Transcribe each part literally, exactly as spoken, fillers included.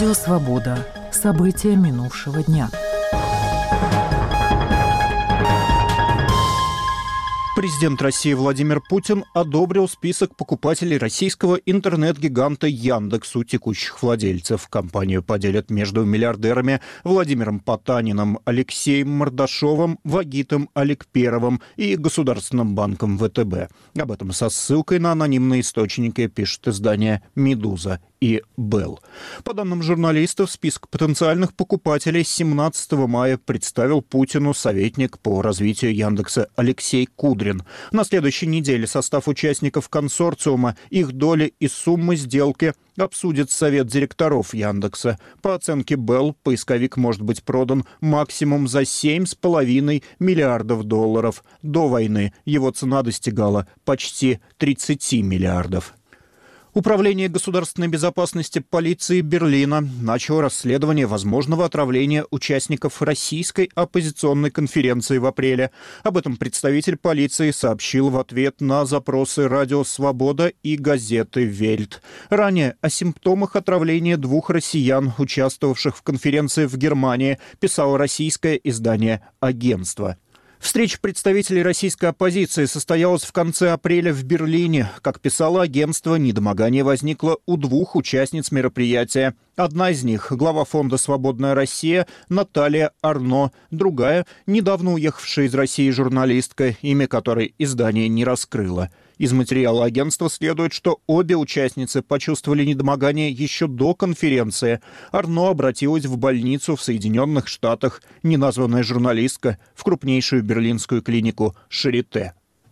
Радио «Свобода». События минувшего дня. Президент России Владимир Путин одобрил список покупателей российского интернет-гиганта Яндекс у текущих владельцев. Компанию поделят между миллиардерами Владимиром Потаниным, Алексеем Мордашовым, Вагитом Аликперовым и Государственным банком вэ тэ бэ. Об этом со ссылкой на анонимные источники пишет издание «Медуза» и «Белл». По данным журналистов, список потенциальных покупателей семнадцатого мая представил Путину советник по развитию Яндекса Алексей Кудрин. На следующей неделе состав участников консорциума, их доли и суммы сделки обсудит совет директоров Яндекса. По оценке Белл, поисковик может быть продан максимум за семь с половиной миллиардов долларов. До войны его цена достигала почти тридцати миллиардов. Управление государственной безопасности полиции Берлина начало расследование возможного отравления участников российской оппозиционной конференции в апреле. Об этом представитель полиции сообщил в ответ на запросы «Радио Свобода» и газеты «Вельт». Ранее о симптомах отравления двух россиян, участвовавших в конференции в Германии, писало российское издание «Агентство». Встреча представителей российской оппозиции состоялась в конце апреля в Берлине. Как писало агентство, недомогание возникло у двух участниц мероприятия. Одна из них – глава фонда «Свободная Россия» Наталья Арно, другая – недавно уехавшая из России журналистка, имя которой издание не раскрыло. Из материала агентства следует, что обе участницы почувствовали недомогание еще до конференции. Арно обратилась в больницу в Соединенных Штатах, неназванная журналистка – в крупнейшую берлинскую клинику «Шарите».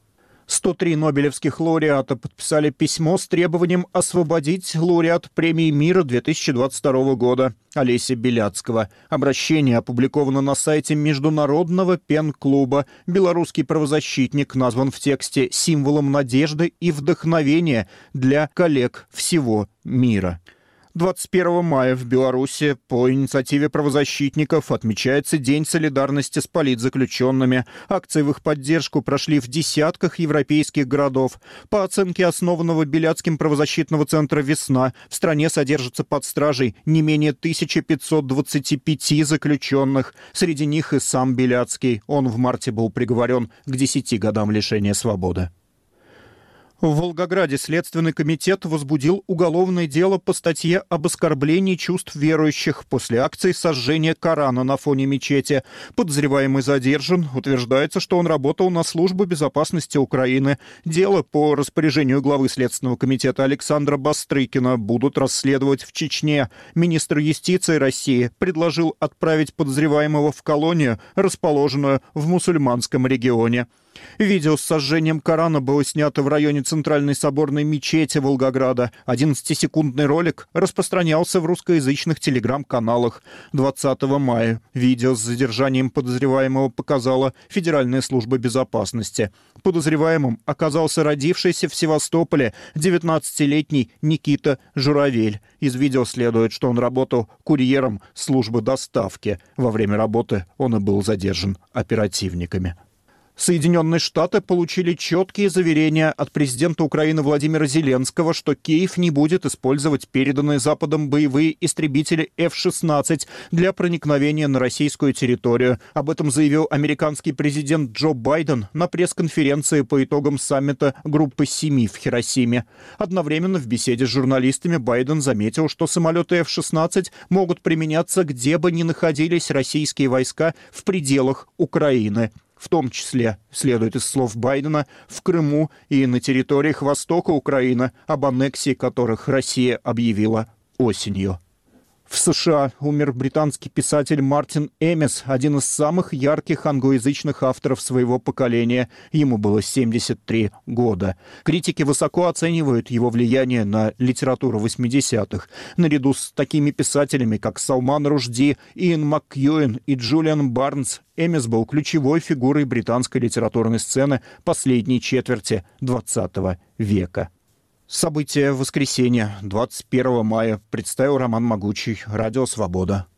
сто три нобелевских лауреата подписали письмо с требованием освободить лауреат премии мира две тысячи двадцать второго года Олеся Беляцкого. Обращение опубликовано на сайте Международного пен-клуба. Белорусский правозащитник назван в тексте символом надежды и вдохновения для коллег всего мира. двадцать первого мая в Беларуси по инициативе правозащитников отмечается День солидарности с политзаключенными. Акции в их поддержку прошли в десятках европейских городов. По оценке основанного Беляцким правозащитного центра «Весна», в стране содержится под стражей не менее тысяча пятьсот двадцать пять заключенных. Среди них и сам Беляцкий. Он в марте был приговорен к десяти годам лишения свободы. В Волгограде Следственный комитет возбудил уголовное дело по статье об оскорблении чувств верующих после акции сожжения Корана на фоне мечети. Подозреваемый задержан. Утверждается, что он работал на службу безопасности Украины. Дело по распоряжению главы Следственного комитета Александра Бастрыкина будут расследовать в Чечне. Министр юстиции России предложил отправить подозреваемого в колонию, расположенную в мусульманском регионе. Видео с сожжением Корана было снято в районе Центральной соборной мечети Волгограда. одиннадцатисекундный ролик распространялся в русскоязычных телеграм-каналах. двадцатого мая видео с задержанием подозреваемого показала Федеральная служба безопасности. Подозреваемым оказался родившийся в Севастополе девятнадцатилетний Никита Журавель. Из видео следует, что он работал курьером службы доставки. Во время работы он и был задержан оперативниками. Соединенные Штаты получили четкие заверения от президента Украины Владимира Зеленского, что Киев не будет использовать переданные Западом боевые истребители эф шестнадцать для проникновения на российскую территорию. Об этом заявил американский президент Джо Байден на пресс-конференции по итогам саммита Группы семи в Хиросиме. Одновременно в беседе с журналистами Байден заметил, что самолеты эф шестнадцать могут применяться где бы ни находились российские войска в пределах Украины. В том числе, следует из слов Байдена, в Крыму и на территориях востока Украины, об аннексии которых Россия объявила осенью. В США умер британский писатель Мартин Эмис, один из самых ярких англоязычных авторов своего поколения. Ему было семьдесят три года. Критики высоко оценивают его влияние на литературу восьмидесятых. Наряду с такими писателями, как Салман Рушди, Иэн Маккьюэн и Джулиан Барнс, Эмис был ключевой фигурой британской литературной сцены последней четверти двадцатого века. События воскресенья, двадцать первого мая, представил Роман Могучий, Радио Свобода.